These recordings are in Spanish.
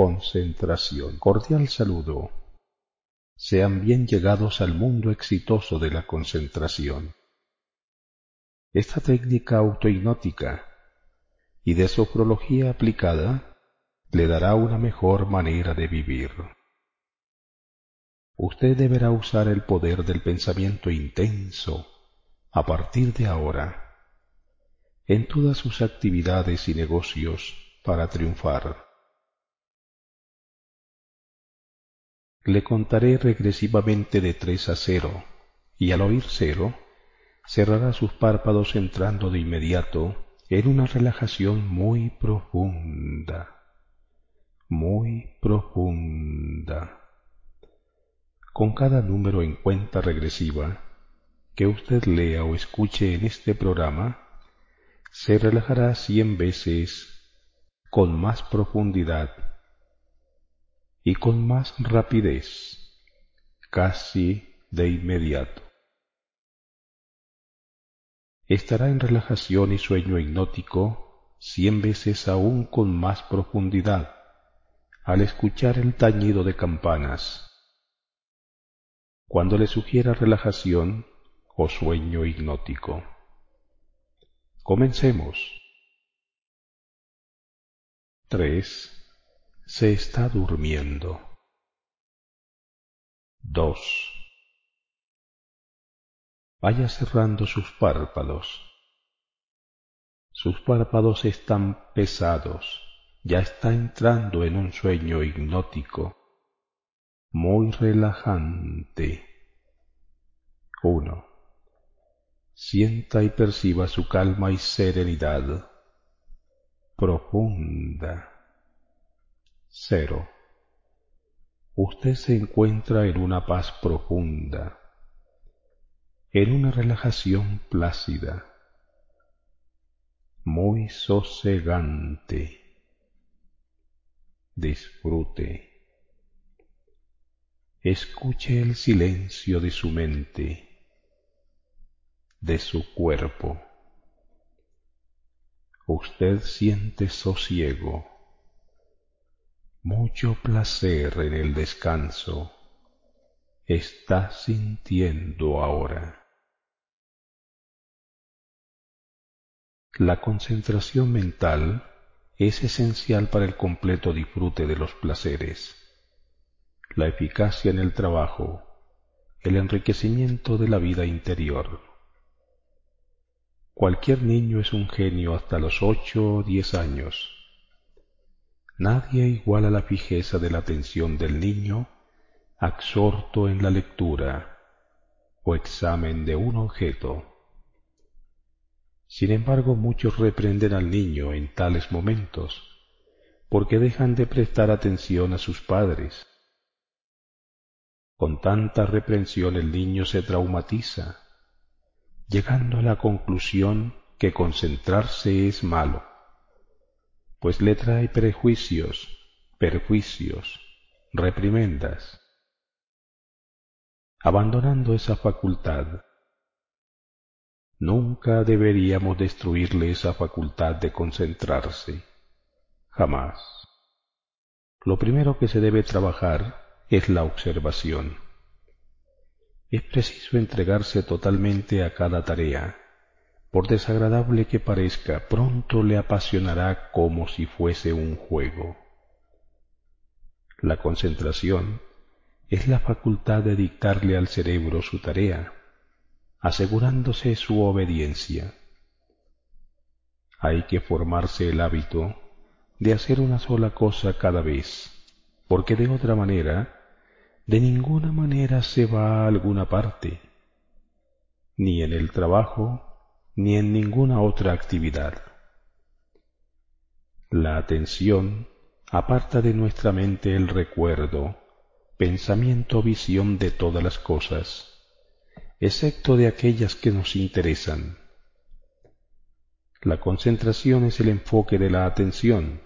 Concentración. Cordial saludo. Sean bien llegados al mundo exitoso de la concentración. Esta técnica autohipnótica y de sofrología aplicada le dará una mejor manera de vivir. Usted deberá usar el poder del pensamiento intenso a partir de ahora en todas sus actividades y negocios para triunfar. Le contaré regresivamente de 3 a 0, y al oír 0, cerrará sus párpados entrando de inmediato en una relajación muy profunda, muy profunda. Con cada número en cuenta regresiva que usted lea o escuche en este programa, se relajará 100 veces con más profundidad y con más rapidez, casi de inmediato. Estará en relajación y sueño hipnótico 100 veces aún con más profundidad al escuchar el tañido de campanas, cuando le sugiera relajación o sueño hipnótico. Comencemos. 3. Se está durmiendo. 2. Vaya cerrando sus párpados. Sus párpados están pesados, ya está entrando en un sueño hipnótico, muy relajante. 1. Sienta y perciba su calma y serenidad profunda. 0. Usted se encuentra en una paz profunda, en una relajación plácida, muy sosegante. Disfrute. Escuche el silencio de su mente, de su cuerpo. Usted siente sosiego, mucho placer en el descanso. Está sintiendo ahora. La concentración mental es esencial para el completo disfrute de los placeres, la eficacia en el trabajo, el enriquecimiento de la vida interior. Cualquier niño es un genio hasta los 8 o 10 años. Nadie iguala la fijeza de la atención del niño absorto en la lectura o examen de un objeto. Sin embargo, muchos reprenden al niño en tales momentos porque dejan de prestar atención a sus padres. Con tanta reprensión el niño se traumatiza, llegando a la conclusión que concentrarse es malo, pues le trae prejuicios, perjuicios, reprimendas. Abandonando esa facultad, nunca deberíamos destruirle esa facultad de concentrarse, jamás. Lo primero que se debe trabajar es la observación. Es preciso entregarse totalmente a cada tarea. Por desagradable que parezca, pronto le apasionará como si fuese un juego. La concentración es la facultad de dictarle al cerebro su tarea, asegurándose su obediencia. Hay que formarse el hábito de hacer una sola cosa cada vez, porque de otra manera, de ninguna manera se va a alguna parte, ni en el trabajo, ni en ninguna otra actividad. La atención aparta de nuestra mente el recuerdo, pensamiento o visión de todas las cosas, excepto de aquellas que nos interesan. La concentración es el enfoque de la atención.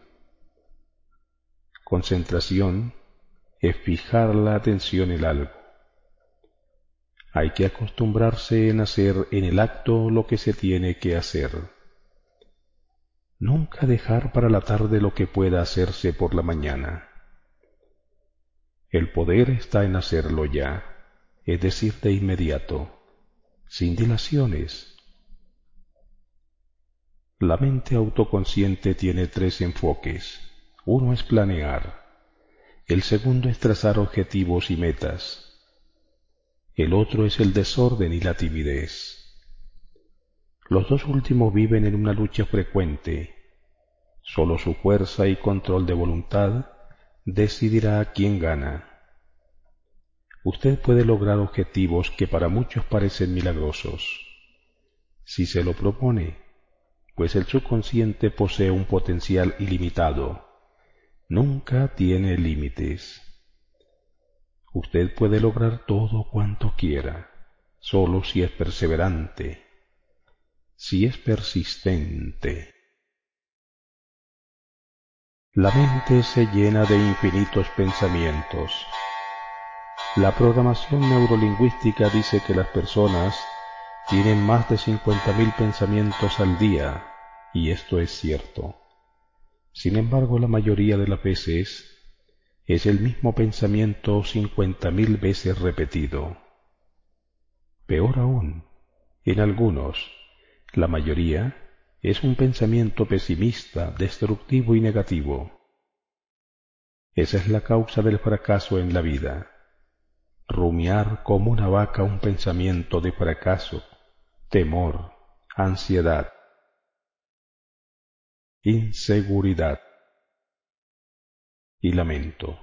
Concentración es fijar la atención en algo. Hay que acostumbrarse en hacer en el acto lo que se tiene que hacer. Nunca dejar para la tarde lo que pueda hacerse por la mañana. El poder está en hacerlo ya, es decir, de inmediato, sin dilaciones. La mente autoconsciente tiene tres enfoques. Uno es planear, el segundo es trazar objetivos y metas, el otro es el desorden y la timidez. Los dos últimos viven en una lucha frecuente. Solo su fuerza y control de voluntad decidirá quién gana. Usted puede lograr objetivos que para muchos parecen milagrosos, si se lo propone, pues el subconsciente posee un potencial ilimitado. Nunca tiene límites. Usted puede lograr todo cuanto quiera, solo si es perseverante, si es persistente. La mente se llena de infinitos pensamientos. La programación neurolingüística dice que las personas tienen más de 50.000 pensamientos al día, y esto es cierto. Sin embargo, la mayoría de las veces es el mismo pensamiento 50.000 veces repetido. Peor aún, en algunos, la mayoría, es un pensamiento pesimista, destructivo y negativo. Esa es la causa del fracaso en la vida. Rumiar como una vaca un pensamiento de fracaso, temor, ansiedad, inseguridad y lamento.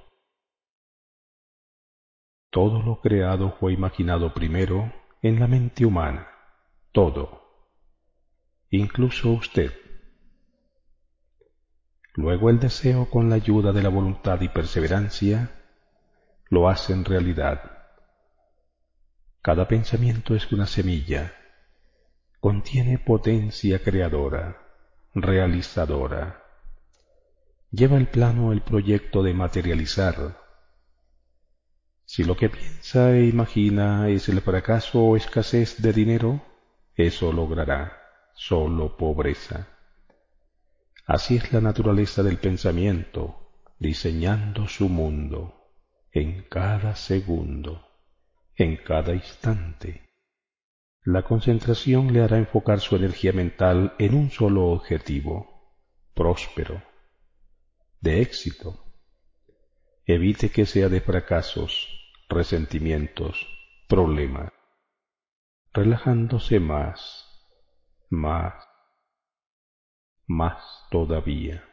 Todo lo creado fue imaginado primero en la mente humana, todo, incluso usted. Luego el deseo, con la ayuda de la voluntad y perseverancia, lo hacen realidad. Cada pensamiento es una semilla, contiene potencia creadora, realizadora. Lleva al plano el proyecto de materializar. Si lo que piensa e imagina es el fracaso o escasez de dinero, eso logrará solo pobreza. Así es la naturaleza del pensamiento, diseñando su mundo, en cada segundo, en cada instante. La concentración le hará enfocar su energía mental en un solo objetivo, próspero, de éxito. Evite que sea de fracasos, resentimientos, problemas, relajándose más, más, más todavía.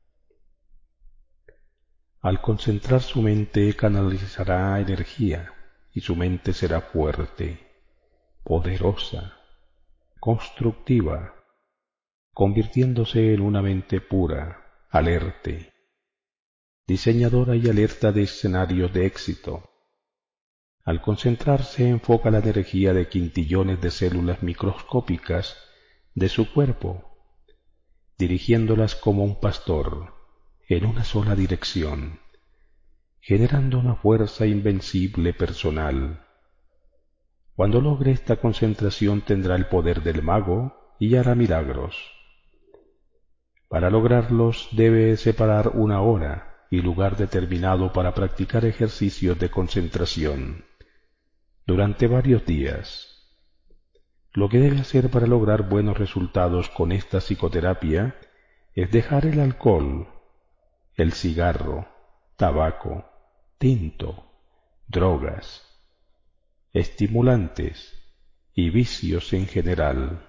Al concentrar su mente canalizará energía y su mente será fuerte, poderosa, constructiva, convirtiéndose en una mente pura, alerte, diseñadora y alerta de escenarios de éxito. Al concentrarse enfoca la energía de quintillones de células microscópicas de su cuerpo, dirigiéndolas como un pastor en una sola dirección, generando una fuerza invencible personal. Cuando logre esta concentración tendrá el poder del mago y hará milagros. Para lograrlos debe separar una hora y lugar determinado para practicar ejercicios de concentración durante varios días. Lo que debe hacer para lograr buenos resultados con esta psicoterapia es dejar el alcohol, el cigarro, tabaco, tinto, drogas, estimulantes y vicios en general.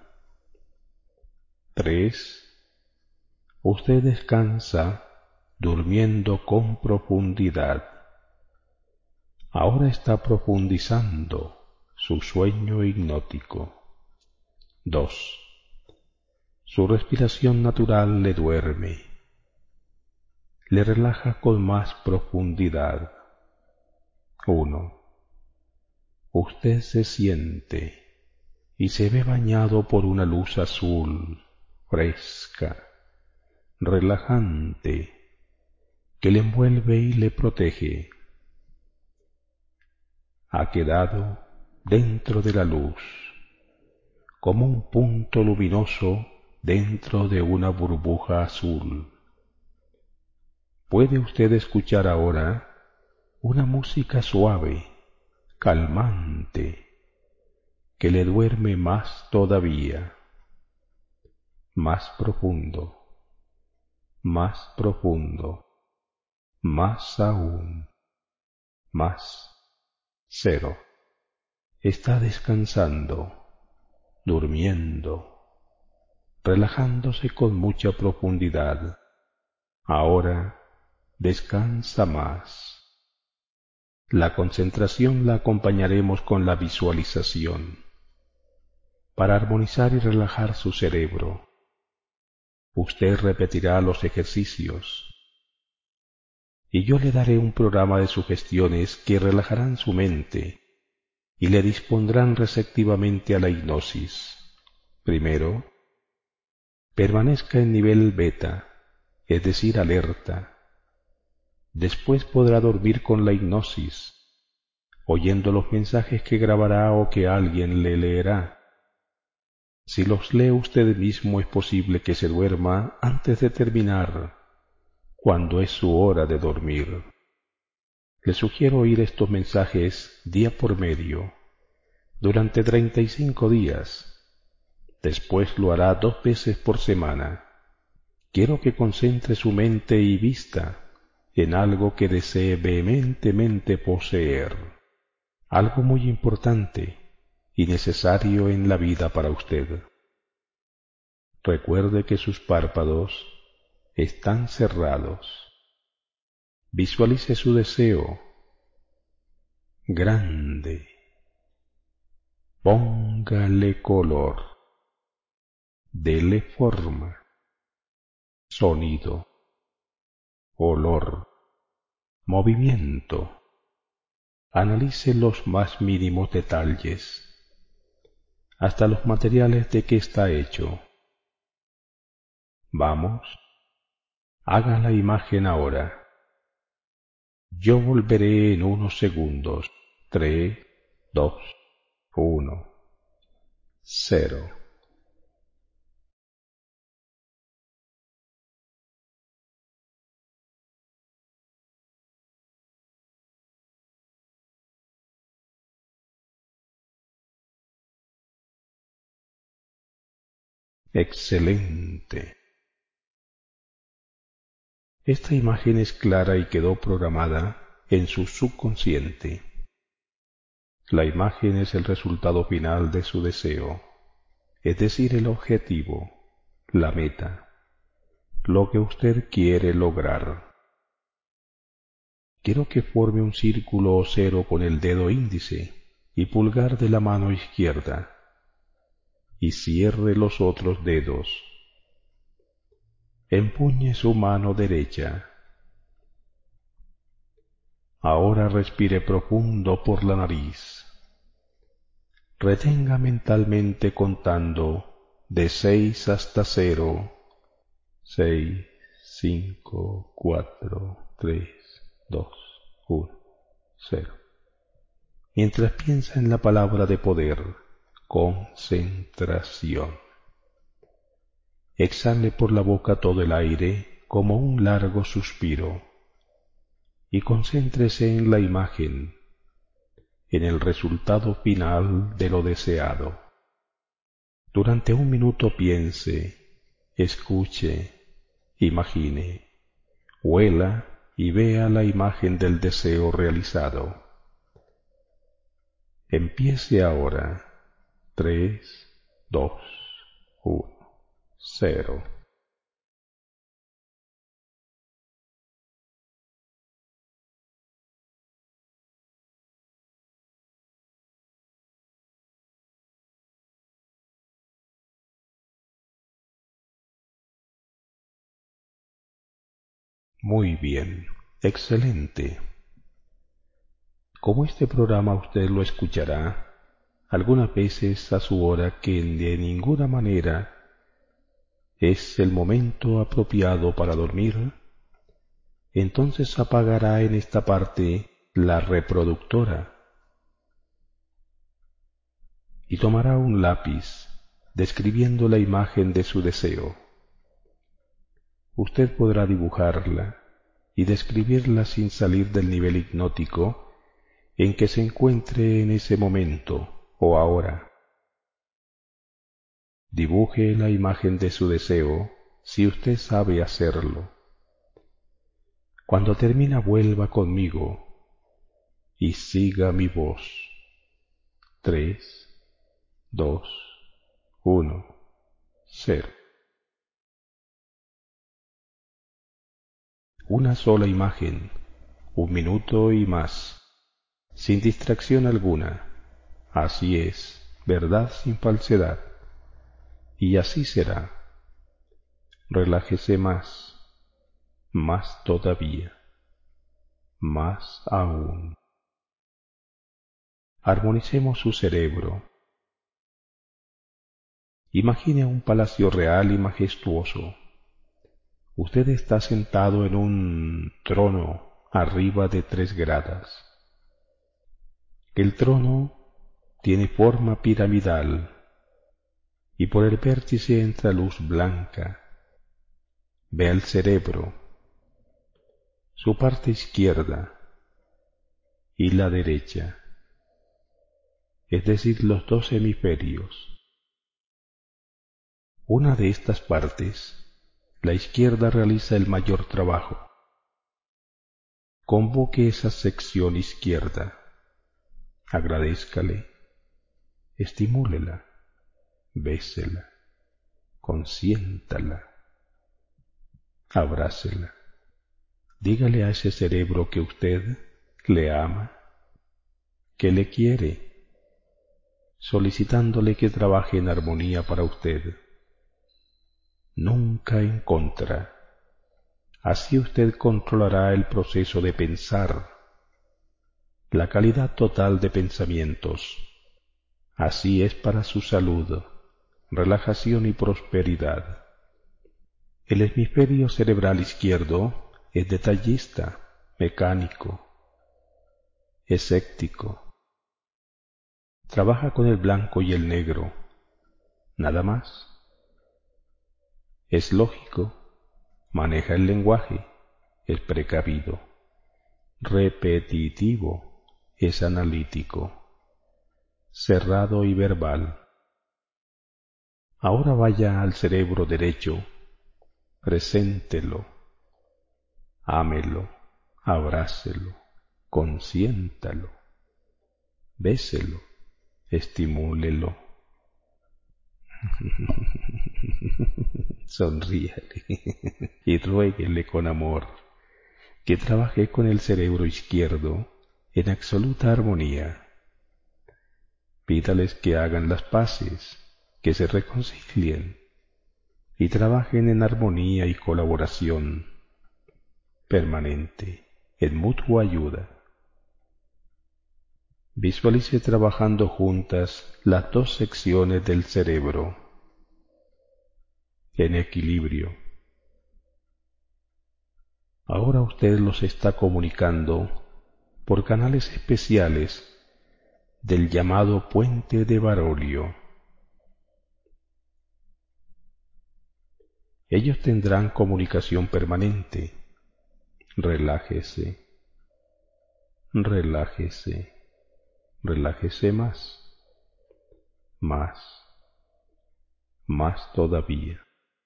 3. Usted descansa durmiendo con profundidad. Ahora está profundizando su sueño hipnótico. 2. Su respiración natural le duerme, le relaja con más profundidad. 1. Usted se siente y se ve bañado por una luz azul, fresca, relajante, que le envuelve y le protege. Ha quedado dentro de la luz, como un punto luminoso dentro de una burbuja azul. Puede usted escuchar ahora una música suave, calmante, que le duerme más todavía, más profundo, más profundo, más aún, más, cero. Está descansando, durmiendo, relajándose con mucha profundidad. Ahora descansa más. La concentración la acompañaremos con la visualización para armonizar y relajar su cerebro. Usted repetirá los ejercicios y yo le daré un programa de sugestiones que relajarán su mente y le dispondrán receptivamente a la hipnosis. Primero, permanezca en nivel beta, es decir, alerta. Después podrá dormir con la hipnosis, oyendo los mensajes que grabará o que alguien le leerá. Si los lee usted mismo, es posible que se duerma antes de terminar, cuando es su hora de dormir. Le sugiero oír estos mensajes día por medio, durante 35 días. Después lo hará 2 veces por semana. Quiero que concentre su mente y vista en algo que desee vehementemente poseer, algo muy importante y necesario en la vida para usted. Recuerde que sus párpados están cerrados. Visualice su deseo grande. Póngale color. Dele forma, sonido, olor, movimiento. Analice los más mínimos detalles, hasta los materiales de que está hecho. Vamos, haga la imagen ahora. Yo volveré en unos segundos. 3, 2, 1, 0. Excelente. Esta imagen es clara y quedó programada en su subconsciente. La imagen es el resultado final de su deseo, es decir, el objetivo, la meta, lo que usted quiere lograr. Quiero que forme un círculo o cero con el dedo índice y pulgar de la mano izquierda y cierre los otros dedos. Empuñe su mano derecha. Ahora respire profundo por la nariz. Retenga mentalmente contando de 6 hasta 0. 6, 5, 4, 3, 2, 1, 0. Mientras piensa en la palabra de poder, concentración. Exhale por la boca todo el aire como un largo suspiro y concéntrese en la imagen, en el resultado final de lo deseado. Durante 1 minuto piense, escuche, imagine, huela y vea la imagen del deseo realizado. Empiece ahora. 3, 2, 1, 0. Muy bien, excelente. Como este programa usted lo escuchará algunas veces a su hora que de ninguna manera es el momento apropiado para dormir, entonces apagará en esta parte la reproductora y tomará un lápiz describiendo la imagen de su deseo. Usted podrá dibujarla y describirla sin salir del nivel hipnótico en que se encuentre en ese momento o ahora. Dibuje la imagen de su deseo si usted sabe hacerlo. Cuando termina, vuelva conmigo y siga mi voz. 3, 2, 1, 0. Una sola imagen, 1 minuto y más, sin distracción alguna. Así es, verdad sin falsedad. Y así será. Relájese más, más todavía, más aún. Armonicemos su cerebro. Imagine un palacio real y majestuoso. Usted está sentado en un trono arriba de 3 gradas. El trono tiene forma piramidal y por el vértice entra luz blanca. Ve al cerebro, su parte izquierda y la derecha, es decir, los 2 hemisferios. Una de estas partes, la izquierda, realiza el mayor trabajo. Convoque esa sección izquierda, agradézcale, estimúlela, bésela, consiéntala, abrácela. Dígale a ese cerebro que usted le ama, que le quiere, solicitándole que trabaje en armonía para usted, nunca en contra. Así usted controlará el proceso de pensar, la calidad total de pensamientos. Así es para su salud, relajación y prosperidad. El hemisferio cerebral izquierdo es detallista, mecánico, escéptico. Trabaja con el blanco y el negro, nada más. Es lógico, maneja el lenguaje, es precavido. Repetitivo, es analítico, cerrado y verbal. Ahora vaya al cerebro derecho, preséntelo, ámelo, abrácelo, consiéntalo, béselo, estimúlelo. Sonríale y ruéguele con amor que trabaje con el cerebro izquierdo en absoluta armonía. Pídales que hagan las paces, que se reconcilien y trabajen en armonía y colaboración permanente, en mutua ayuda. Visualice trabajando juntas las 2 secciones del cerebro en equilibrio. Ahora usted los está comunicando por canales especiales del llamado puente de Baroglio. Ellos tendrán comunicación permanente. Relájese, relájese, relájese más, más, más todavía.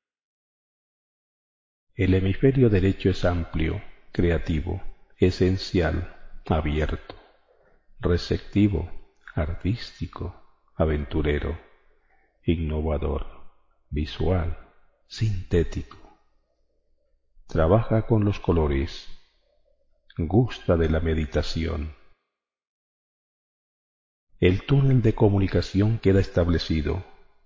El hemisferio derecho es amplio, creativo, esencial, abierto, receptivo, artístico, aventurero, innovador, visual, sintético. Trabaja con los colores, gusta de la meditación. El túnel de comunicación queda establecido.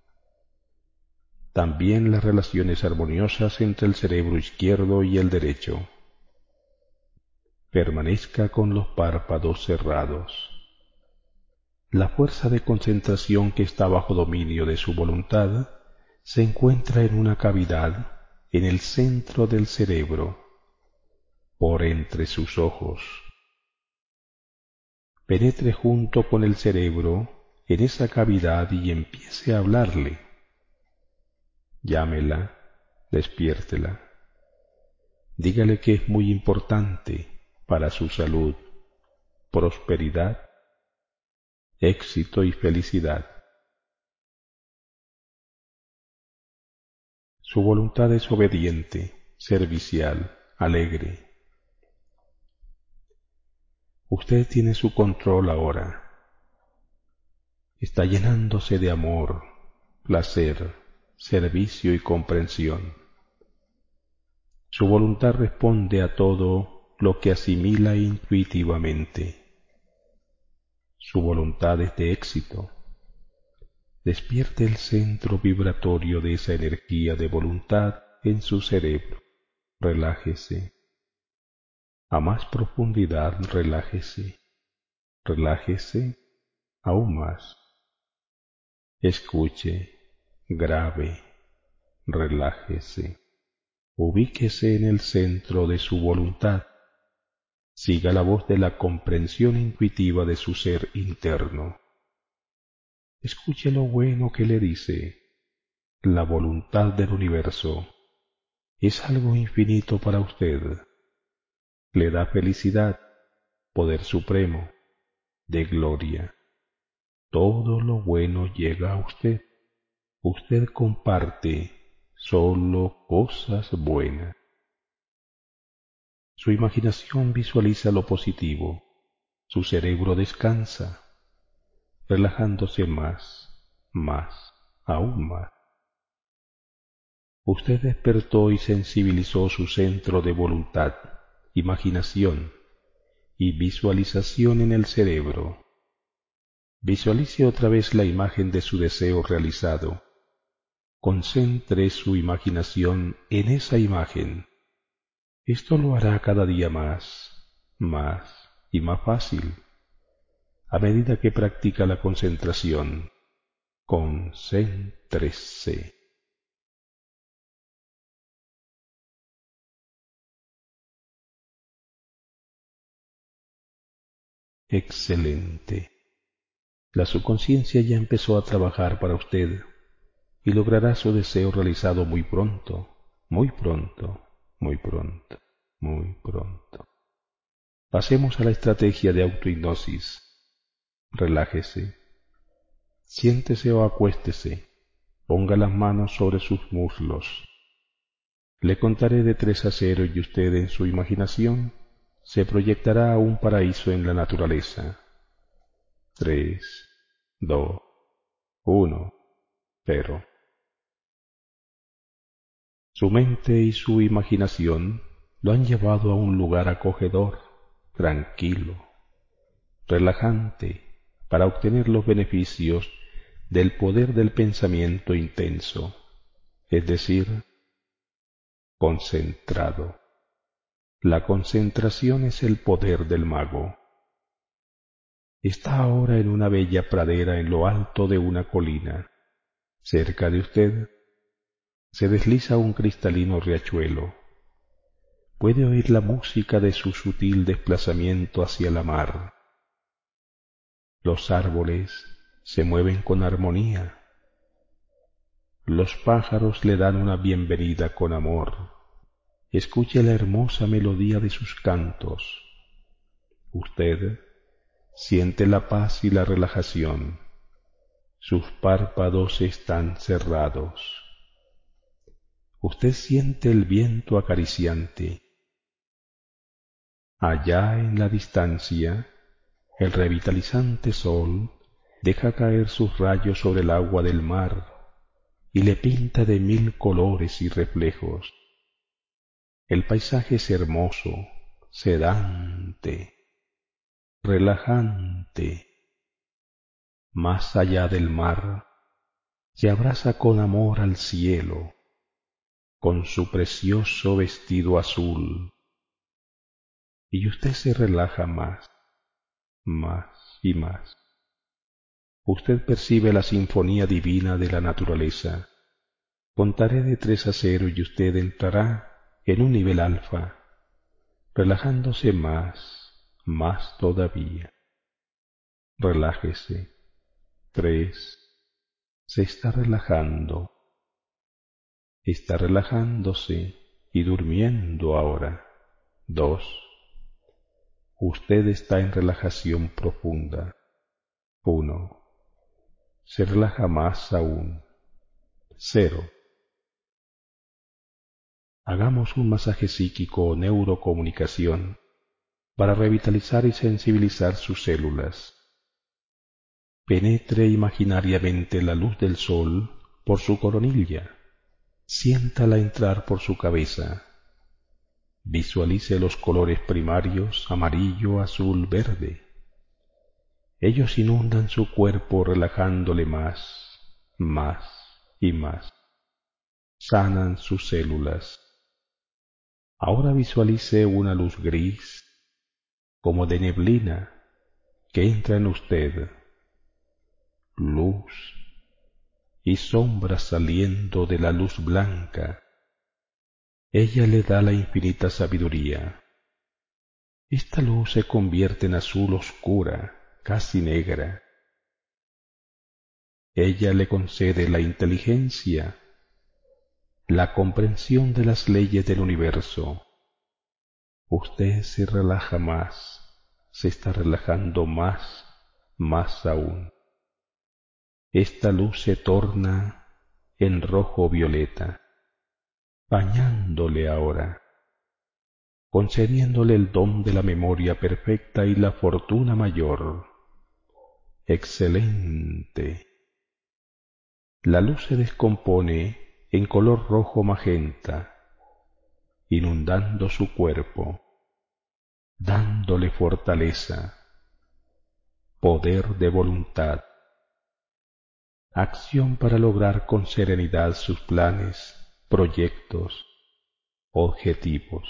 También las relaciones armoniosas entre el cerebro izquierdo y el derecho. Permanezca con los párpados cerrados. La fuerza de concentración que está bajo dominio de su voluntad se encuentra en una cavidad en el centro del cerebro, por entre sus ojos. Penetre junto con el cerebro en esa cavidad y empiece a hablarle. Llámela, despiértela. Dígale que es muy importante para su salud, prosperidad, éxito y felicidad. Su voluntad es obediente, servicial, alegre. Usted tiene su control ahora. Está llenándose de amor, placer, servicio y comprensión. Su voluntad responde a todo lo que asimila intuitivamente. Su voluntad es de éxito. Despierte el centro vibratorio de esa energía de voluntad en su cerebro. Relájese. A más profundidad, relájese. Relájese aún más. Escuche, grabe, relájese. Ubíquese en el centro de su voluntad. Siga la voz de la comprensión intuitiva de su ser interno. Escuche lo bueno que le dice. La voluntad del universo es algo infinito para usted. Le da felicidad, poder supremo, de gloria. Todo lo bueno llega a usted. Usted comparte solo cosas buenas. Su imaginación visualiza lo positivo. Su cerebro descansa, relajándose más, aún más. Usted despertó y sensibilizó su centro de voluntad, imaginación y visualización en el cerebro. Visualice otra vez la imagen de su deseo realizado. Concentre su imaginación en esa imagen. Esto lo hará cada día más y más fácil. A medida que practica la concentración, concéntrese. Excelente. La subconsciencia ya empezó a trabajar para usted y logrará su deseo realizado muy pronto, muy pronto, muy pronto, muy pronto. Pasemos a la estrategia de autohipnosis. Relájese. Siéntese o acuéstese. Ponga las manos sobre sus muslos. Le contaré de 3 a 0 y usted en su imaginación se proyectará a un paraíso en la naturaleza. 3, 2, 1, 0. Su mente y su imaginación lo han llevado a un lugar acogedor, tranquilo, relajante, para obtener los beneficios del poder del pensamiento intenso, es decir, concentrado. La concentración es el poder del mago. Está ahora en una bella pradera en lo alto de una colina. Cerca de usted se desliza un cristalino riachuelo. Puede oír la música de su sutil desplazamiento hacia la mar. Los árboles se mueven con armonía. Los pájaros le dan una bienvenida con amor. Escuche la hermosa melodía de sus cantos. Usted siente la paz y la relajación. Sus párpados están cerrados. Usted siente el viento acariciante. Allá en la distancia, el revitalizante sol deja caer sus rayos sobre el agua del mar y le pinta de 1000 colores y reflejos. El paisaje es hermoso, sedante, relajante. Más allá del mar, se abraza con amor al cielo, con su precioso vestido azul, y usted se relaja más y más. Usted percibe la sinfonía divina de la naturaleza. Contaré de 3 a 0 y usted entrará en un nivel alfa, relajándose más todavía. Relájese. 3. Se está relajando. Está relajándose y durmiendo ahora. 2. Usted está en relajación profunda. 1. Se relaja más aún. 0. Hagamos un masaje psíquico o neurocomunicación para revitalizar y sensibilizar sus células. Penetre imaginariamente la luz del sol por su coronilla. Siéntala entrar por su cabeza. Visualice los colores primarios, amarillo, azul, verde. Ellos inundan su cuerpo relajándole más y más. Sanan sus células. Ahora visualice una luz gris, como de neblina, que entra en usted. Luz y sombra saliendo de la luz blanca. Ella le da la infinita sabiduría. Esta luz se convierte en azul oscura, casi negra. Ella le concede la inteligencia, la comprensión de las leyes del universo. Usted se relaja más, se está relajando más aún. Esta luz se torna en rojo violeta, bañándole ahora, concediéndole el don de la memoria perfecta y la fortuna mayor. Excelente. La luz se descompone en color rojo magenta, inundando su cuerpo, dándole fortaleza, poder de voluntad, acción para lograr con serenidad sus planes, proyectos, objetivos.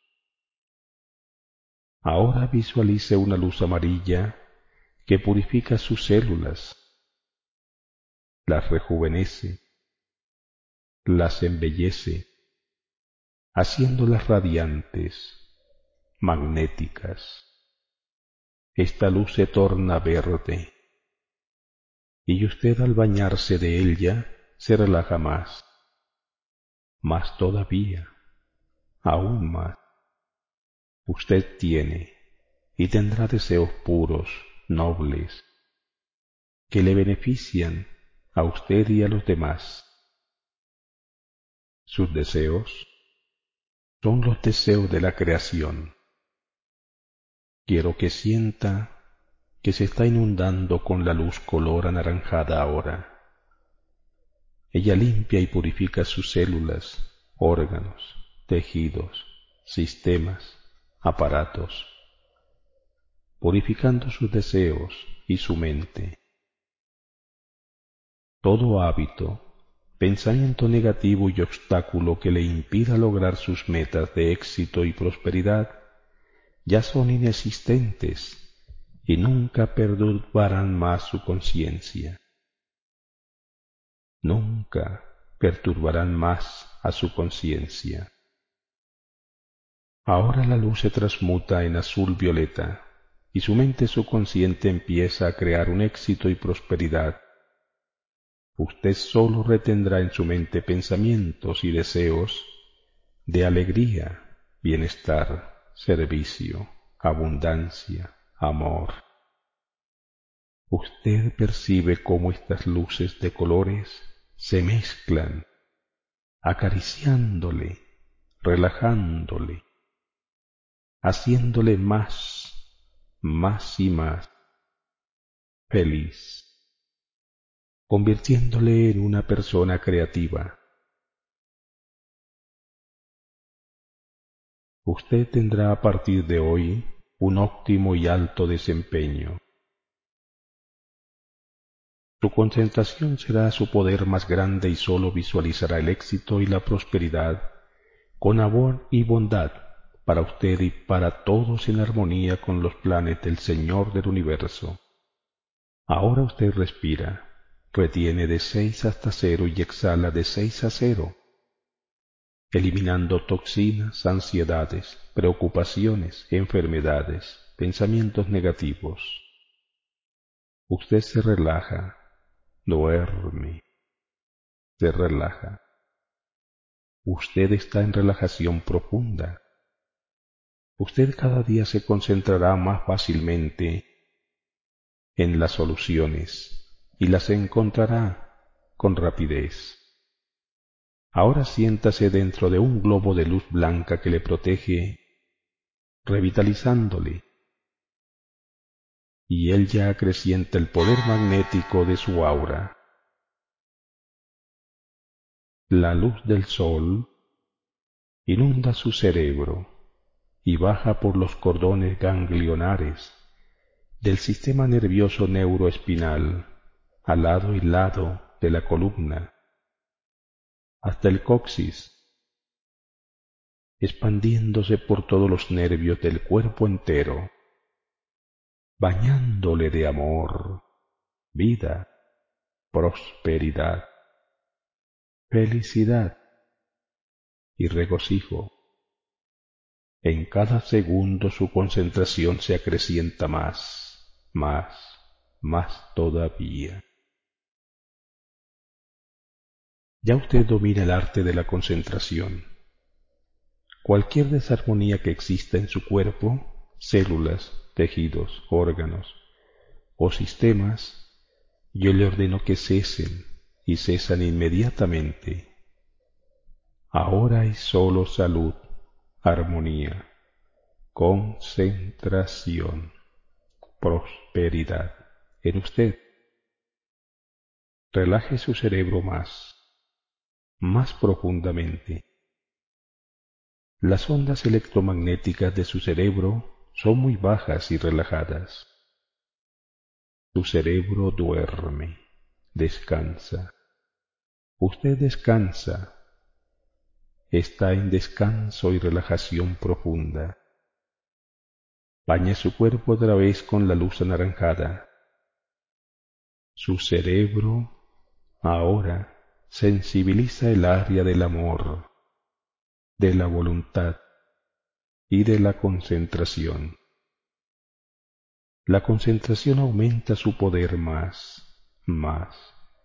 Ahora visualice una luz amarilla que purifica sus células, las rejuvenece, las embellece, haciéndolas radiantes, magnéticas. Esta luz se torna verde, y usted al bañarse de ella se relaja más todavía, aún más. Usted tiene y tendrá deseos puros, nobles, que le benefician a usted y a los demás. Sus deseos son los deseos de la creación. Quiero que sienta que se está inundando con la luz color anaranjada ahora. Ella limpia y purifica sus células, órganos, tejidos, sistemas, aparatos, purificando sus deseos y su mente. Todo hábito, pensamiento negativo y obstáculo que le impida lograr sus metas de éxito y prosperidad ya son inexistentes y nunca perturbarán más su conciencia. Nunca perturbarán más a su conciencia. Ahora la luz se transmuta en azul violeta y su mente subconsciente empieza a crear un éxito y prosperidad. Usted solo retendrá en su mente pensamientos y deseos de alegría, bienestar, servicio, abundancia, amor. Usted percibe cómo estas luces de colores se mezclan, acariciándole, relajándole, haciéndole más y más feliz, convirtiéndole en una persona creativa. Usted tendrá a partir de hoy un óptimo y alto desempeño. Su concentración será su poder más grande y solo visualizará el éxito y la prosperidad con amor y bondad para usted y para todos en armonía con los planes del Señor del Universo. Ahora usted respira, retiene de 6 hasta 0 y exhala de 6 a 0, eliminando toxinas, ansiedades, preocupaciones, enfermedades, pensamientos negativos. Usted se relaja, duerme, se relaja. Usted está en relajación profunda. Usted cada día se concentrará más fácilmente en las soluciones y las encontrará con rapidez. Ahora siéntase dentro de un globo de luz blanca que le protege, revitalizándole, y él ya acrecienta el poder magnético de su aura. La luz del sol inunda su cerebro y baja por los cordones ganglionares del sistema nervioso neuroespinal al lado y lado de la columna, hasta el coxis, expandiéndose por todos los nervios del cuerpo entero, bañándole de amor, vida, prosperidad, felicidad y regocijo. En cada segundo su concentración se acrecienta más todavía. Ya usted domina el arte de la concentración. Cualquier desarmonía que exista en su cuerpo, células, tejidos, órganos o sistemas, yo le ordeno que cesen y cesan inmediatamente. Ahora hay solo salud, armonía, concentración, prosperidad en usted. Relaje su cerebro más profundamente. Las ondas electromagnéticas de su cerebro son muy bajas y relajadas. Su cerebro duerme, descansa. Usted descansa. Está en descanso y relajación profunda. Bañe su cuerpo otra vez con la luz anaranjada. Su cerebro ahora sensibiliza el área del amor, de la voluntad y de la concentración. La concentración aumenta su poder más.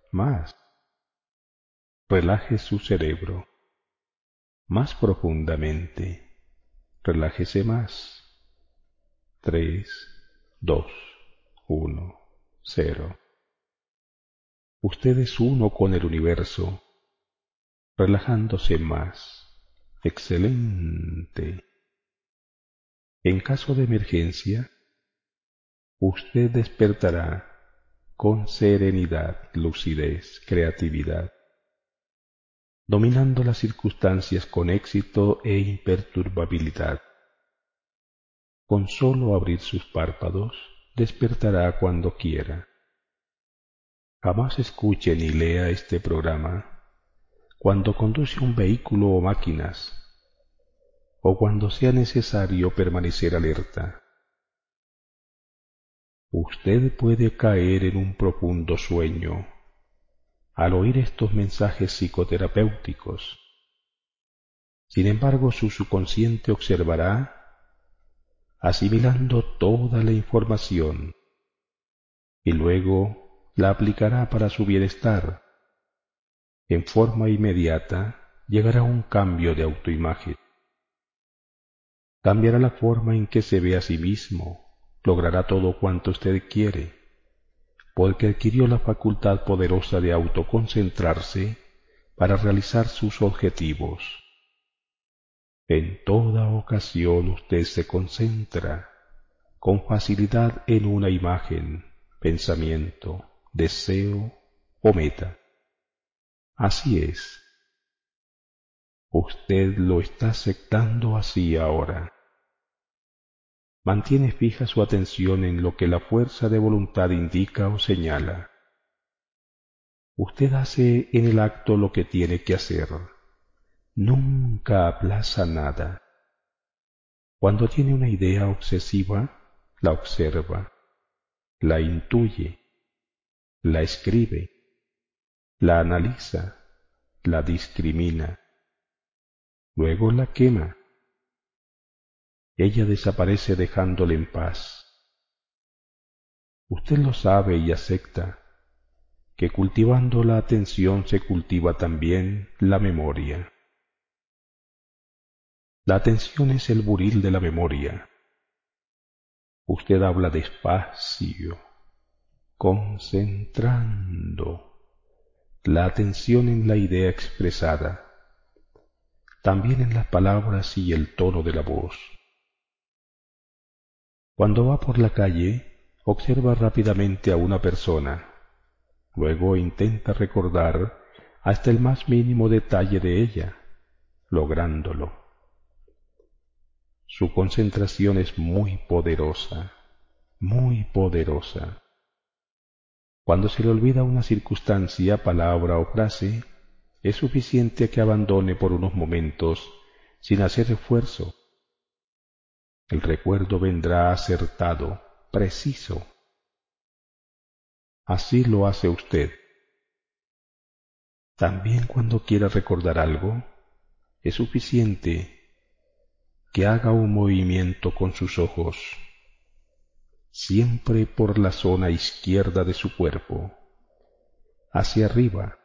Relaje su cerebro más profundamente. Relájese más. 3, 2, 1, 0. Usted es uno con el universo, relajándose más. Excelente. En caso de emergencia, usted despertará con serenidad, lucidez, creatividad, dominando las circunstancias con éxito e imperturbabilidad. Con solo abrir sus párpados, despertará cuando quiera. Jamás escuche ni lea este programa cuando conduce un vehículo o máquinas, o cuando sea necesario permanecer alerta. Usted puede caer en un profundo sueño al oír estos mensajes psicoterapéuticos. Sin embargo, su subconsciente observará, asimilando toda la información, y luego la aplicará para su bienestar. En forma inmediata llegará un cambio de autoimagen. Cambiará la forma en que se ve a sí mismo, logrará todo cuanto usted quiere, porque adquirió la facultad poderosa de autoconcentrarse para realizar sus objetivos. En toda ocasión usted se concentra con facilidad en una imagen, pensamiento, deseo o meta. Así es. Usted lo está aceptando así ahora. Mantiene fija su atención en lo que la fuerza de voluntad indica o señala. Usted hace en el acto lo que tiene que hacer. Nunca aplaza nada. Cuando tiene una idea obsesiva, la observa, la intuye, la escribe, la analiza, la discrimina, luego la quema. Ella desaparece dejándole en paz. Usted lo sabe y acepta, que cultivando la atención se cultiva también la memoria. La atención es el buril de la memoria. Usted habla despacio, concentrando la atención en la idea expresada, también en las palabras y el tono de la voz. Cuando va por la calle, observa rápidamente a una persona, luego intenta recordar hasta el más mínimo detalle de ella, lográndolo. Su concentración es muy poderosa, muy poderosa. Cuando se le olvida una circunstancia, palabra o frase, es suficiente que abandone por unos momentos sin hacer esfuerzo. El recuerdo vendrá acertado, preciso. Así lo hace usted. También cuando quiera recordar algo, es suficiente que haga un movimiento con sus ojos, siempre por la zona izquierda de su cuerpo, hacia arriba,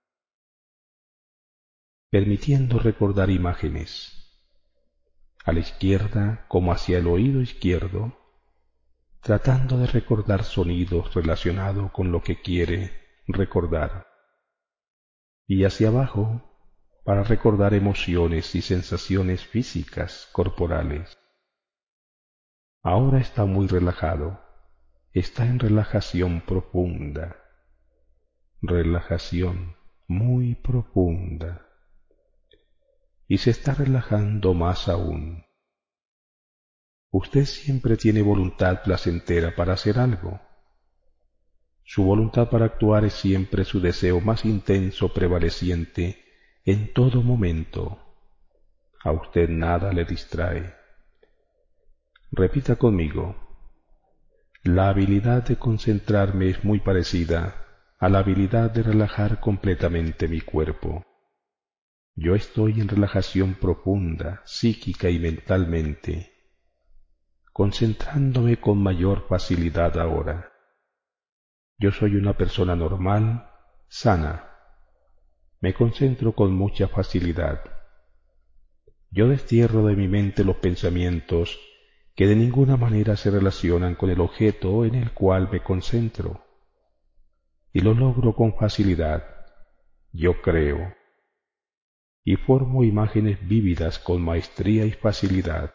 permitiendo recordar imágenes, a la izquierda como hacia el oído izquierdo, tratando de recordar sonidos relacionados con lo que quiere recordar, y hacia abajo para recordar emociones y sensaciones físicas corporales. Ahora está muy relajado, está en relajación profunda, relajación muy profunda, y se está relajando más aún. Usted siempre tiene voluntad placentera para hacer algo. Su voluntad para actuar es siempre su deseo más intenso prevaleciente en todo momento. A usted nada le distrae. Repita conmigo. La habilidad de concentrarme es muy parecida a la habilidad de relajar completamente mi cuerpo. Yo estoy en relajación profunda, psíquica y mentalmente, concentrándome con mayor facilidad ahora. Yo soy una persona normal, sana. Me concentro con mucha facilidad. Yo destierro de mi mente los pensamientos que de ninguna manera se relacionan con el objeto en el cual me concentro. Y lo logro con facilidad. Yo creo. Y formo imágenes vívidas con maestría y facilidad.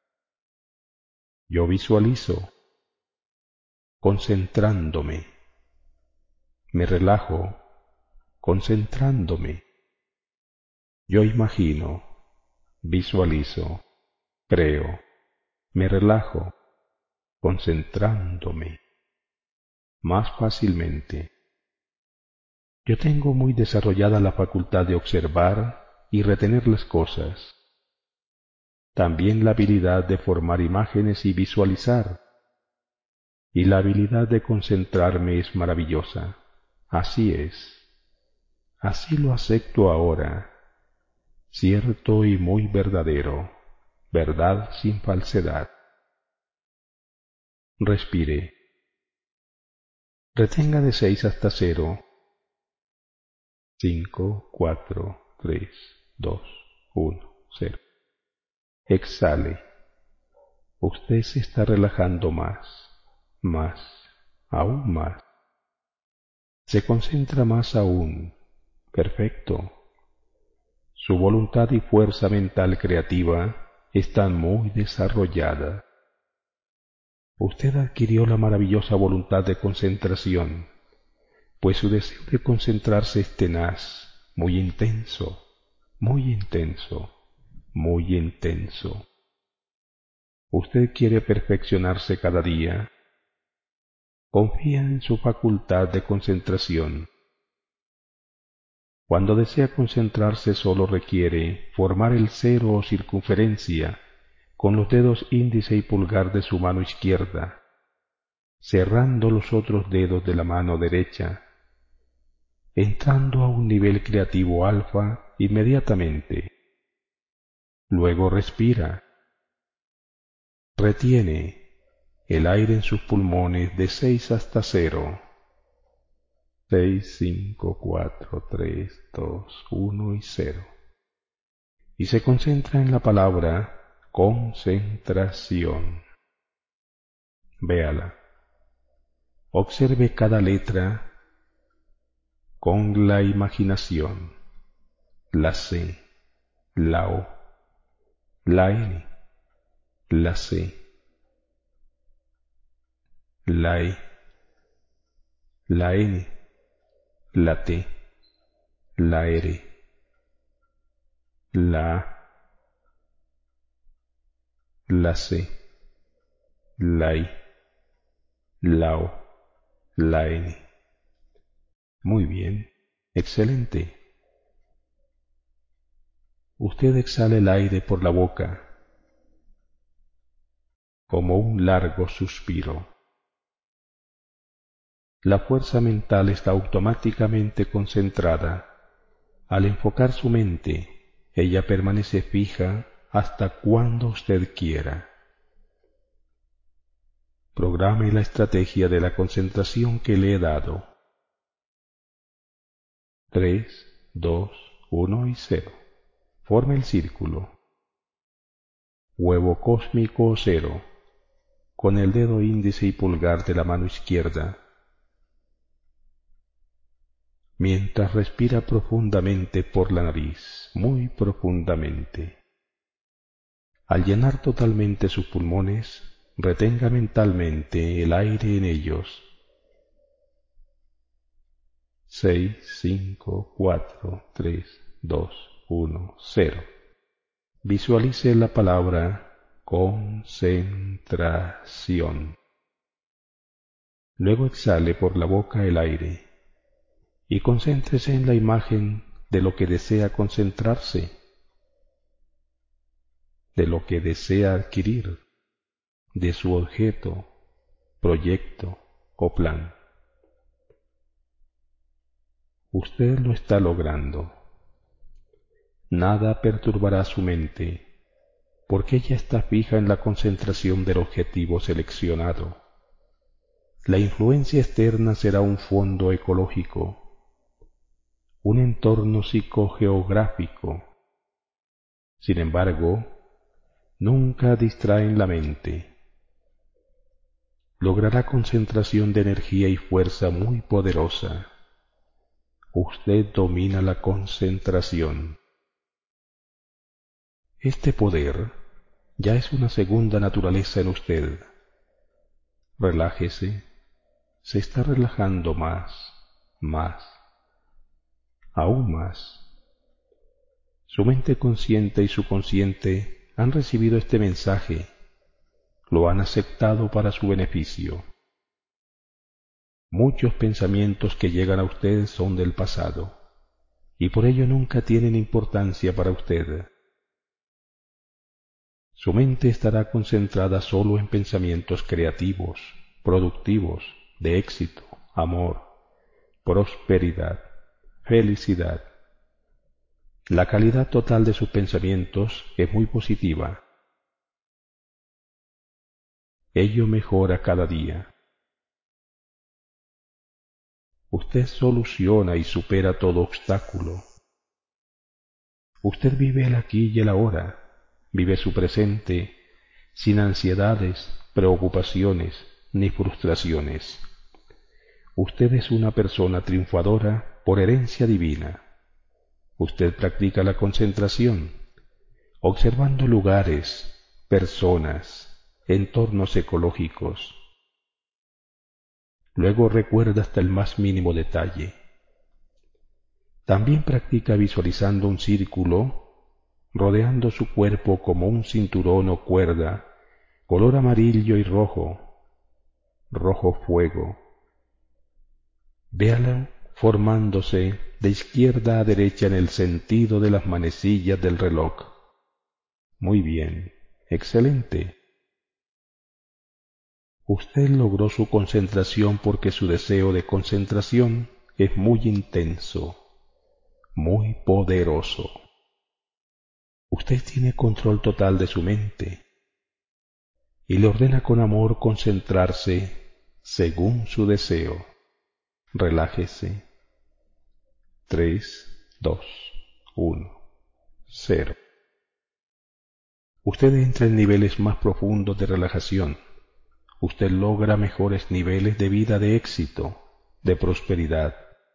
Yo visualizo, concentrándome. Me relajo, concentrándome. Yo imagino, visualizo, creo, me relajo, concentrándome más fácilmente. Yo tengo muy desarrollada la facultad de observar y retener las cosas. También la habilidad de formar imágenes y visualizar. Y la habilidad de concentrarme es maravillosa. Así es. Así lo acepto ahora. Cierto y muy verdadero. Verdad sin falsedad. Respire. Retenga de 6 hasta 0. 5, 4, 3, 2, 1, 0. Exhale. Usted se está relajando más, aún más. Se concentra más aún. Perfecto. Su voluntad y fuerza mental creativa están muy desarrolladas. Usted adquirió la maravillosa voluntad de concentración, pues su deseo de concentrarse es tenaz, muy intenso, muy intenso, muy intenso. Usted quiere perfeccionarse cada día. Confía en su facultad de concentración. Cuando desea concentrarse solo requiere formar el cero o circunferencia con los dedos índice y pulgar de su mano izquierda, cerrando los otros dedos de la mano derecha, entrando a un nivel creativo alfa inmediatamente. Luego respira. Retiene el aire en sus pulmones de 6 hasta 0. 6, 5, 4, 3, 2, 1 y 0. y se concentra en la palabra concentración. Véala. Observe cada letra con la imaginación. La C, la O, la N, la C, la E, la N, la T, la R, la A, la C, la I, la O, la N. Muy bien, excelente. Usted exhala el aire por la boca como un largo suspiro. La fuerza mental está automáticamente concentrada. Al enfocar su mente, ella permanece fija hasta cuando usted quiera. Programe la estrategia de la concentración que le he dado. 3, 2, 1 y 0. Forme el círculo. Huevo cósmico 0. Con el dedo índice y pulgar de la mano izquierda. Mientras respira profundamente por la nariz, muy profundamente. Al llenar totalmente sus pulmones, retenga mentalmente el aire en ellos. 6, 5, 4, 3, 2, 1, 0. Visualice la palabra concentración. Luego exhale por la boca el aire y concéntrese en la imagen de lo que desea concentrarse, de lo que desea adquirir, de su objeto, proyecto o plan. Usted lo está logrando. Nada perturbará su mente, porque ella está fija en la concentración del objetivo seleccionado. La influencia externa será un fondo ecológico, un entorno psicogeográfico. Sin embargo, nunca distraen la mente. Logrará concentración de energía y fuerza muy poderosa. Usted domina la concentración. Este poder ya es una segunda naturaleza en usted. Relájese. Se está relajando más, aún más. Su mente consciente y subconsciente han recibido este mensaje, lo han aceptado para su beneficio. Muchos pensamientos que llegan a usted son del pasado, y por ello nunca tienen importancia para usted. Su mente estará concentrada solo en pensamientos creativos, productivos, de éxito, amor, prosperidad, felicidad. La calidad total de sus pensamientos es muy positiva. Ello mejora cada día. Usted soluciona y supera todo obstáculo. Usted vive el aquí y el ahora, vive su presente, sin ansiedades, preocupaciones ni frustraciones. Usted es una persona triunfadora por herencia divina. Usted practica la concentración, observando lugares, personas, entornos ecológicos. Luego recuerda hasta el más mínimo detalle. También practica visualizando un círculo rodeando su cuerpo como un cinturón o cuerda, color amarillo y rojo, rojo fuego. Véalo formándose de izquierda a derecha en el sentido de las manecillas del reloj. Muy bien, excelente. Usted logró su concentración porque su deseo de concentración es muy intenso, muy poderoso. Usted tiene control total de su mente y le ordena con amor concentrarse según su deseo. Relájese. 3, 2, 1, 0. Usted entra en niveles más profundos de relajación. Usted logra mejores niveles de vida, de éxito, de prosperidad,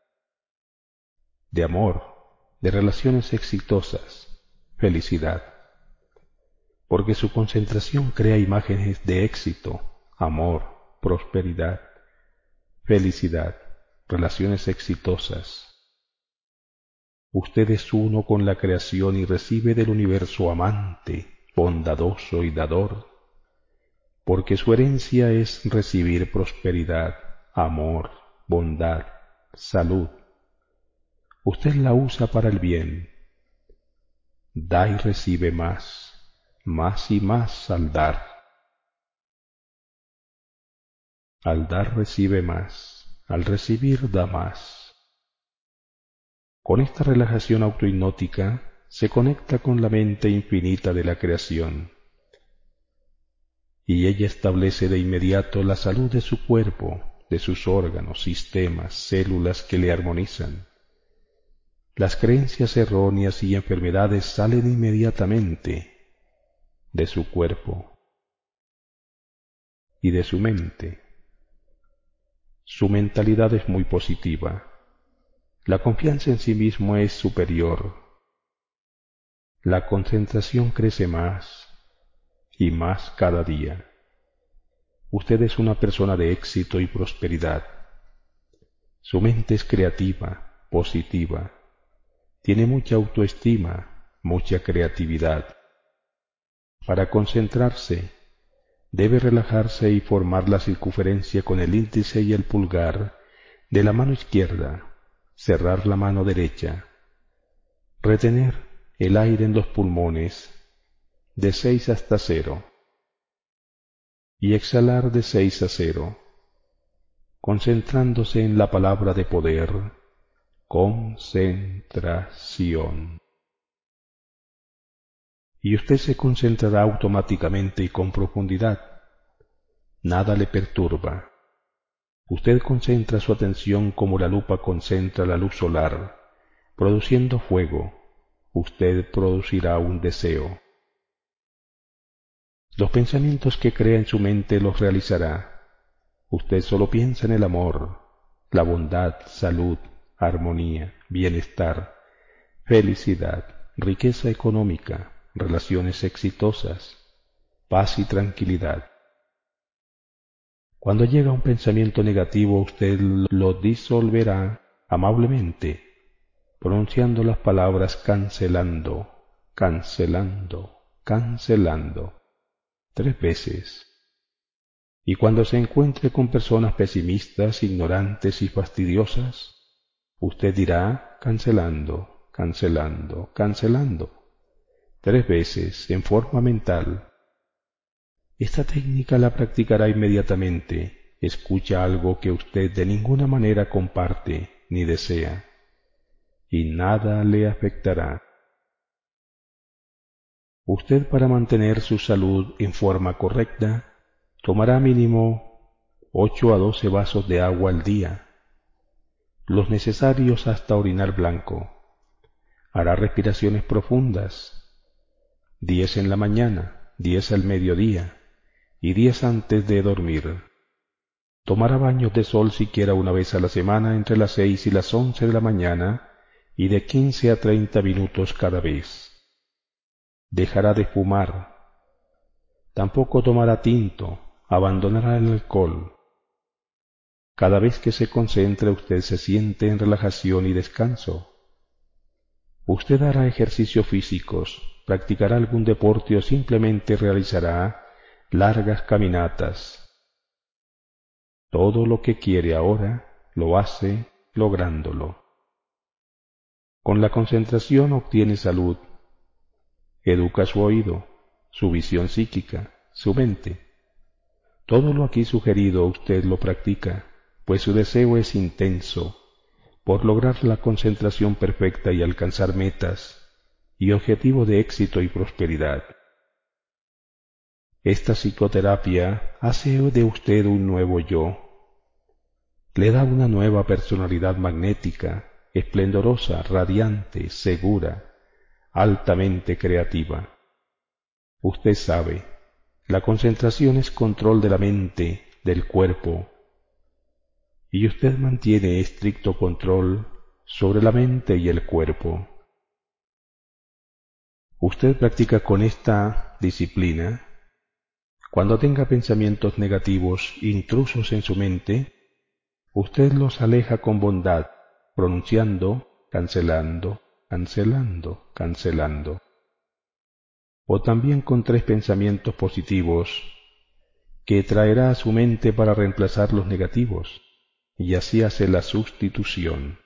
de amor, de relaciones exitosas, felicidad. Porque su concentración crea imágenes de éxito, amor, prosperidad, felicidad, relaciones exitosas. Usted es uno con la creación y recibe del universo amante, bondadoso y dador, porque su herencia es recibir prosperidad, amor, bondad, salud. Usted la usa para el bien. Da y recibe más y más al dar. Al dar recibe más, al recibir da más. Con esta relajación autohipnótica se conecta con la mente infinita de la creación, y ella establece de inmediato la salud de su cuerpo, de sus órganos, sistemas, células que le armonizan. Las creencias erróneas y enfermedades salen inmediatamente de su cuerpo y de su mente. Su mentalidad es muy positiva. La confianza en sí mismo es superior. La concentración crece más y más cada día. Usted es una persona de éxito y prosperidad. Su mente es creativa, positiva. Tiene mucha autoestima, mucha creatividad. Para concentrarse, debe relajarse y formar la circunferencia con el índice y el pulgar de la mano izquierda, cerrar la mano derecha, retener el aire en los pulmones de 6 hasta 0 y exhalar de 6 a 0, concentrándose en la palabra de poder, concentración. Y usted se concentrará automáticamente y con profundidad. Nada le perturba. Usted concentra su atención como la lupa concentra la luz solar, produciendo fuego. Usted producirá un deseo. Los pensamientos que crea en su mente los realizará. Usted solo piensa en el amor, la bondad, salud, armonía, bienestar, felicidad, riqueza económica, relaciones exitosas, paz y tranquilidad. Cuando llega un pensamiento negativo, usted lo disolverá amablemente, pronunciando las palabras cancelando, cancelando, cancelando, 3 veces. Y cuando se encuentre con personas pesimistas, ignorantes y fastidiosas, usted dirá cancelando, cancelando, cancelando, 3 veces en forma mental. Esta técnica la practicará inmediatamente. Escucha algo que usted de ninguna manera comparte ni desea, y nada le afectará. Usted, para mantener su salud en forma correcta, tomará mínimo 8 a 12 vasos de agua al día, los necesarios hasta orinar blanco. Hará respiraciones profundas, 10 en la mañana, 10 al mediodía y 10 antes de dormir. Tomará baños de sol siquiera una vez a la semana entre las 6 y las 11 de la mañana y de 15 a 30 minutos cada vez. Dejará de fumar. Tampoco tomará tinto, abandonará el alcohol. Cada vez que se concentre, usted se siente en relajación y descanso. Usted hará ejercicios físicos, practicará algún deporte o simplemente realizará largas caminatas. Todo lo que quiere ahora lo hace lográndolo. Con la concentración obtiene salud, educa su oído, su visión psíquica, su mente. Todo lo aquí sugerido usted lo practica, pues su deseo es intenso por lograr la concentración perfecta y alcanzar metas y objetivos de éxito y prosperidad. Esta psicoterapia hace de usted un nuevo yo, le da una nueva personalidad magnética, esplendorosa, radiante, segura, altamente creativa. Usted sabe, la concentración es control de la mente, del cuerpo, y usted mantiene estricto control sobre la mente y el cuerpo. Usted practica con esta disciplina. Cuando tenga pensamientos negativos intrusos en su mente, usted los aleja con bondad, pronunciando, cancelando, cancelando, cancelando. O también con 3 pensamientos positivos que traerá a su mente para reemplazar los negativos, y así hace la sustitución.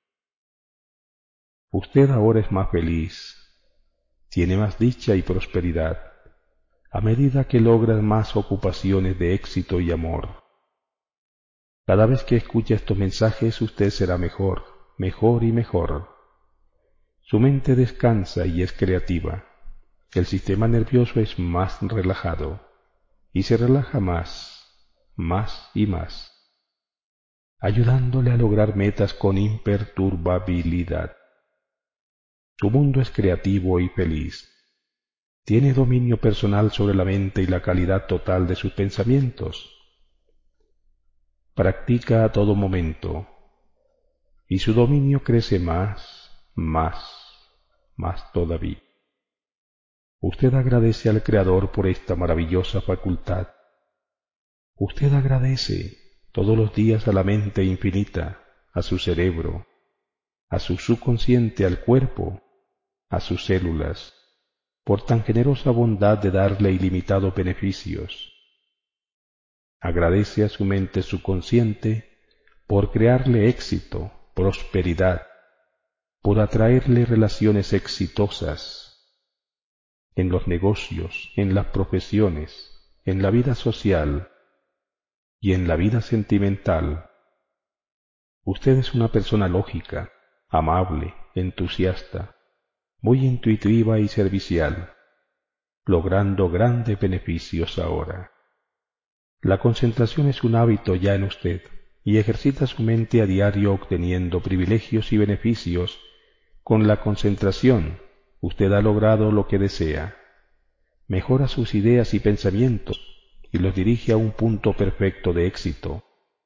Usted ahora es más feliz, tiene más dicha y prosperidad, a medida que logra más ocupaciones de éxito y amor. Cada vez que escucha estos mensajes usted será mejor, mejor y mejor. Su mente descansa y es creativa. El sistema nervioso es más relajado y se relaja más y más, ayudándole a lograr metas con imperturbabilidad. Su mundo es creativo y feliz. Tiene dominio personal sobre la mente y la calidad total de sus pensamientos. Practica a todo momento y su dominio crece más todavía. Usted agradece al Creador por esta maravillosa facultad. Usted agradece todos los días a la mente infinita, a su cerebro, a su subconsciente, al cuerpo, a sus células, por tan generosa bondad de darle ilimitados beneficios. Agradece a su mente subconsciente por crearle éxito, prosperidad, por atraerle relaciones exitosas en los negocios, en las profesiones, en la vida social y en la vida sentimental. Usted es una persona lógica, amable, entusiasta, muy intuitiva y servicial, logrando grandes beneficios ahora. La concentración es un hábito ya en usted y ejercita su mente a diario obteniendo privilegios y beneficios. Con la concentración, usted ha logrado lo que desea. Mejora sus ideas y pensamientos y los dirige a un punto perfecto de éxito.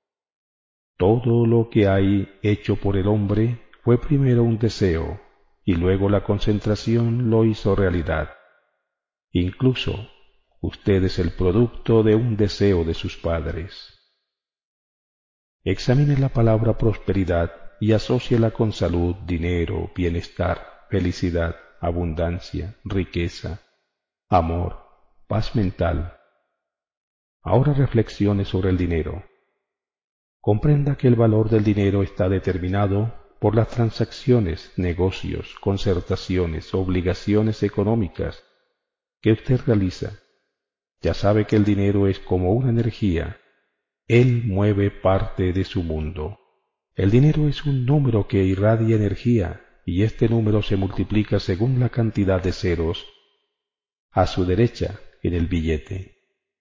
Todo lo que hay hecho por el hombre fue primero un deseo y luego la concentración lo hizo realidad. Incluso usted es el producto de un deseo de sus padres. Examine la palabra prosperidad y asóciela con salud, dinero, bienestar, felicidad, abundancia, riqueza, amor, paz mental. Ahora reflexione sobre el dinero. Comprenda que el valor del dinero está determinado por las transacciones, negocios, concertaciones, obligaciones económicas que usted realiza. Ya sabe que el dinero es como una energía. Él mueve parte de su mundo. El dinero es un número que irradia energía y este número se multiplica según la cantidad de ceros a su derecha en el billete.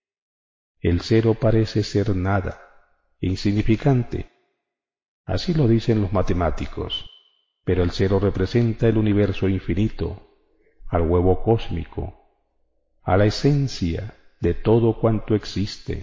El cero parece ser nada, insignificante. Así lo dicen los matemáticos, pero el cero representa el universo infinito, al huevo cósmico, a la esencia de todo cuanto existe.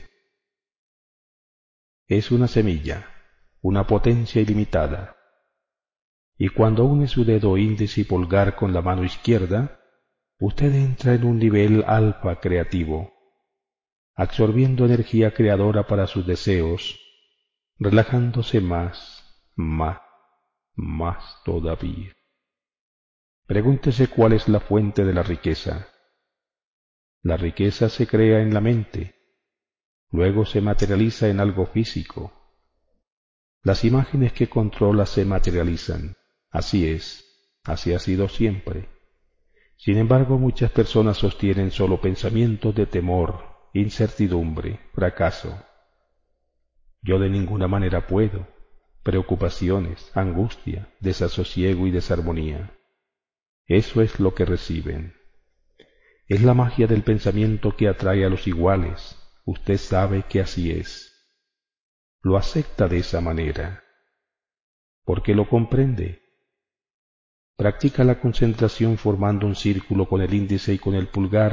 Es una semilla, una potencia ilimitada. Y cuando une su dedo índice y pulgar con la mano izquierda, usted entra en un nivel alfa creativo, absorbiendo energía creadora para sus deseos, relajándose más todavía. Pregúntese cuál es la fuente de la riqueza. La riqueza se crea en la mente, luego se materializa en algo físico. Las imágenes que controla se materializan. Así es, así ha sido siempre. Sin embargo, muchas personas sostienen solo pensamientos de temor, incertidumbre, fracaso. Yo de ninguna manera puedo. Preocupaciones, angustia, desasosiego y desarmonía. Eso es lo que reciben. Es la magia del pensamiento que atrae a los iguales. Usted sabe que así es. Lo acepta de esa manera, porque lo comprende. Practica la concentración formando un círculo con el índice y con el pulgar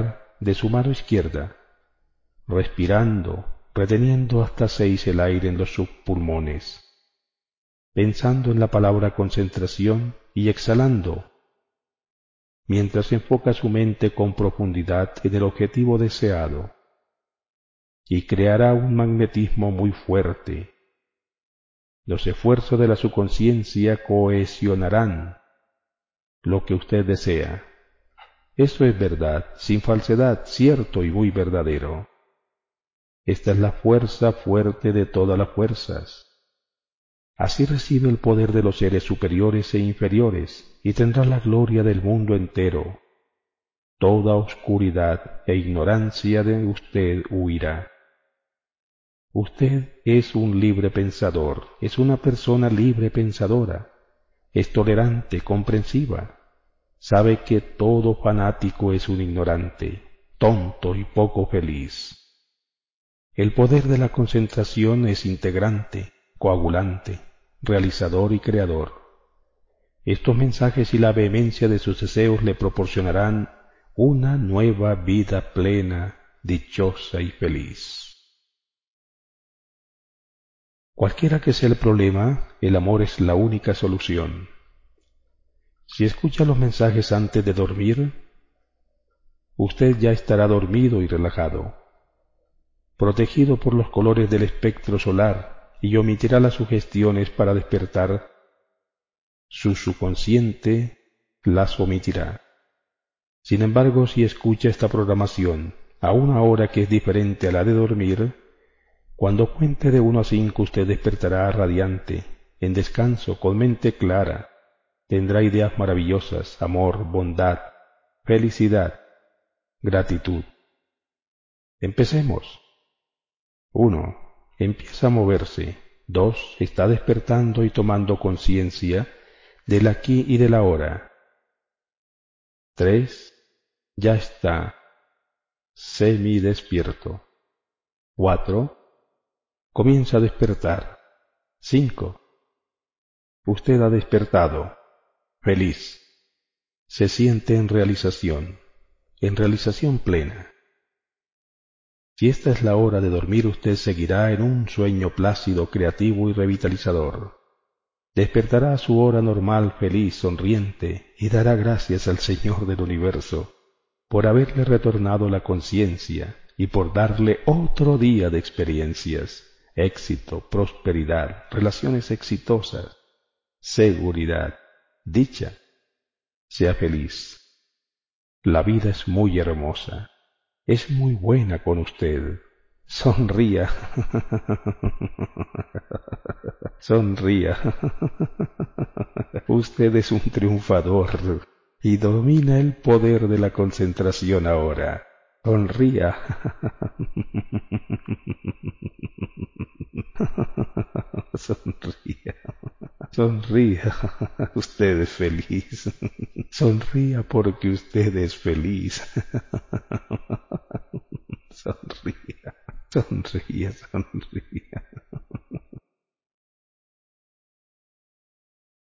de su mano izquierda, respirando, reteniendo hasta 6 el aire en los subpulmones, pensando en la palabra concentración y exhalando, mientras enfoca su mente con profundidad en el objetivo deseado, y creará un magnetismo muy fuerte. Los esfuerzos de la subconsciencia cohesionarán lo que usted desea. Eso es verdad, sin falsedad, cierto y muy verdadero. Esta es la fuerza fuerte de todas las fuerzas. Así recibe el poder de los seres superiores e inferiores y tendrá la gloria del mundo entero. Toda oscuridad e ignorancia de usted huirá. Usted es un libre pensador, es una persona libre pensadora, es tolerante, comprensiva. Sabe que todo fanático es un ignorante, tonto y poco feliz. El poder de la concentración es integrante, coagulante, realizador y creador. Estos mensajes y la vehemencia de sus deseos le proporcionarán una nueva vida plena, dichosa y feliz. Cualquiera que sea el problema, el amor es la única solución. Si escucha los mensajes antes de dormir, usted ya estará dormido y relajado, protegido por los colores del espectro solar, y omitirá las sugestiones para despertar. Su subconsciente las omitirá. Sin embargo, si escucha esta programación a una hora que es diferente a la de dormir, cuando cuente de 1 a 5 usted despertará radiante, en descanso, con mente clara, tendrá ideas maravillosas, amor, bondad, felicidad, gratitud. Empecemos. 1. Empieza a moverse. 2. Está despertando y tomando conciencia del aquí y del ahora. 3. Ya está semidespierto. 4. Comienza a despertar. 5. Usted ha despertado. Feliz. Se siente en realización plena. Si esta es la hora de dormir, usted seguirá en un sueño plácido, creativo y revitalizador. Despertará a su hora normal, feliz, sonriente, y dará gracias al Señor del universo por haberle retornado la conciencia y por darle otro día de experiencias, éxito, prosperidad, relaciones exitosas, seguridad, dicha. Sea feliz. La vida es muy hermosa. Es muy buena con usted. Sonría. Sonría. Usted es un triunfador y domina el poder de la concentración ahora. Sonría. Sonría. Sonría. Usted es feliz. Sonría porque usted es feliz. Sonría. Sonría, sonría.